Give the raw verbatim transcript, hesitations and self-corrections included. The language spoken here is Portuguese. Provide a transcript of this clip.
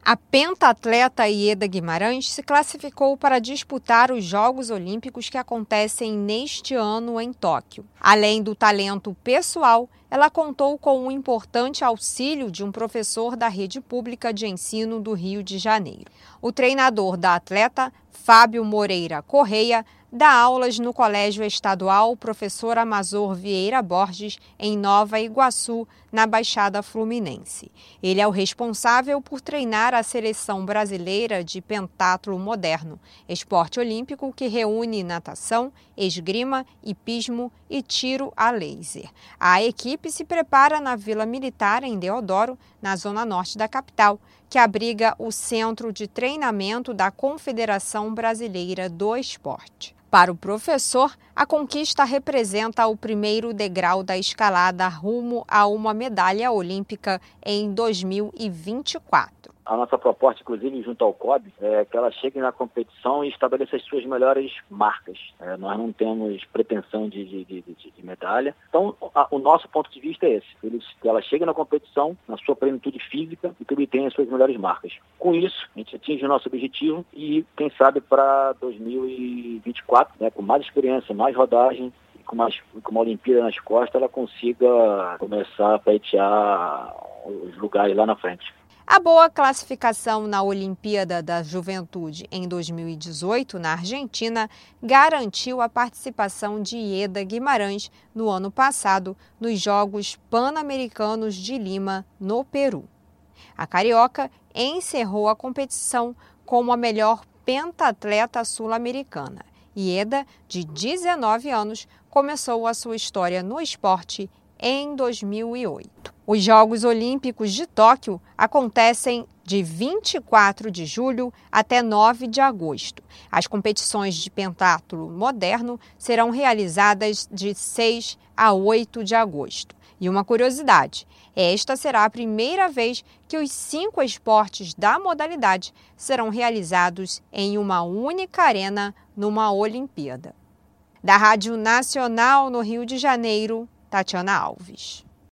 A pentatleta Ieda Guimarães se classificou para disputar os Jogos Olímpicos que acontecem neste ano em Tóquio. Além do talento pessoal, ela contou com um importante auxílio de um professor da rede pública de ensino do Rio de Janeiro. O treinador da atleta, Fábio Moreira Correia, dá aulas no Colégio Estadual Professor Amazor Vieira Borges, em Nova Iguaçu, na Baixada Fluminense. Ele é o responsável por treinar a seleção brasileira de pentatlo moderno, esporte olímpico que reúne natação, esgrima, hipismo e tiro a laser. A equipe se prepara na Vila Militar, em Deodoro, na zona norte da capital, que abriga o Centro de Treinamento da Confederação Brasileira do Esporte. Para o professor, a conquista representa o primeiro degrau da escalada rumo a uma medalha olímpica em dois mil e vinte e quatro. A nossa proposta, inclusive, junto ao C O B, é que ela chegue na competição e estabeleça as suas melhores marcas. É, nós não temos pretensão de, de, de, de medalha. Então, a, o nosso ponto de vista é esse. Eles, que ela chegue na competição, na sua plenitude física e que obtenha as suas melhores marcas. Com isso, a gente atinge o nosso objetivo e, quem sabe, para dois mil e vinte e quatro, né, com mais experiência, mais rodagem, com, mais, com uma Olimpíada nas costas, ela consiga começar a pleitear os lugares lá na frente. A boa classificação na Olimpíada da Juventude em dois mil e dezoito, na Argentina, garantiu a participação de Ieda Guimarães no ano passado nos Jogos Pan-Americanos de Lima, no Peru. A carioca encerrou a competição como a melhor pentatleta sul-americana. Ieda, de dezenove anos, começou a sua história no esporte em dois mil e oito. Os Jogos Olímpicos de Tóquio acontecem de vinte e quatro de julho até nove de agosto. As competições de pentatlo moderno serão realizadas de seis a oito de agosto. E uma curiosidade, esta será a primeira vez que os cinco esportes da modalidade serão realizados em uma única arena numa Olimpíada. Da Rádio Nacional no Rio de Janeiro, Tatiana Alves.